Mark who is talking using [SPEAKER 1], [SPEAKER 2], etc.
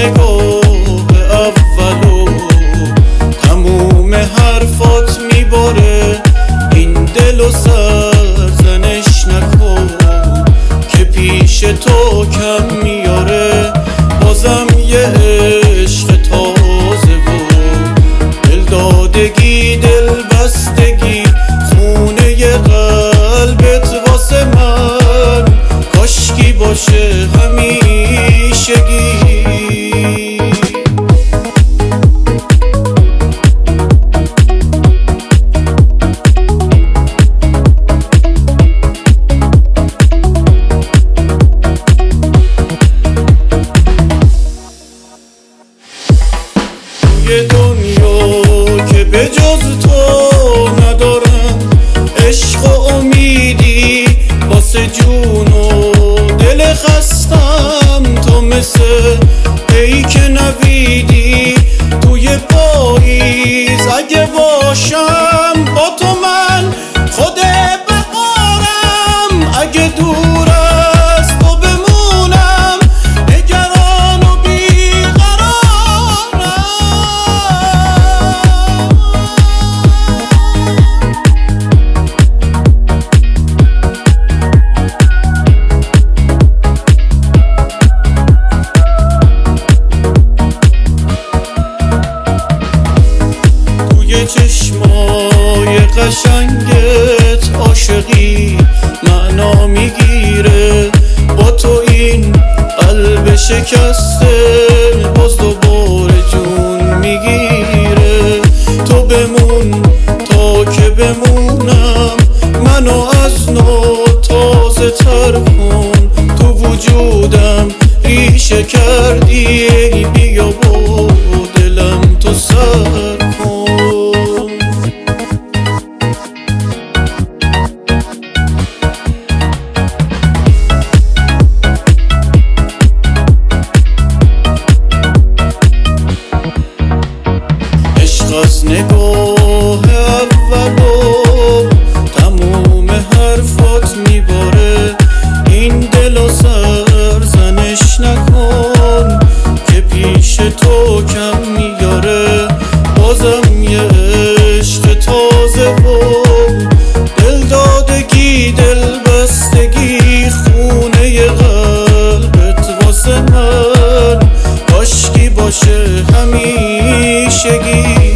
[SPEAKER 1] نگاه اولو تموم حرفات میباره، این دل و سرزنش نکن که پیش تو کم میاره. بازم یه عشق تازه و دلدادگی، دل بستگی، خونه ی قلبت واسه من کاشکی باشه همیشگی. یه دنیا که به جز تو ندارم، عشق و امیدی واسه جون و دل خستم. تو مثل پیک نویدی توی پاییز، اگه باشم با تو من خود بهارم، اگه دور از تو بمونم نگران و بیقرارم. توی چشمای قشنگت عاشقی معنا میگیره، با تو این قلب شکسته باز دوباره جون میگیره. تو بمون تا که بمونم، منو از نو تازه تر کن. تو وجودم ریشه کردی، بیا با دلم تو سر کن. از نگاه اولو تموم حرفات میباره، این دل و سرزنش نکن که پیش تو کم میاره. بازم یه عشق تازه و دلدادگی، دل بستگی، خونه ی قلبت واسه من کاشکی باشه همیشگی.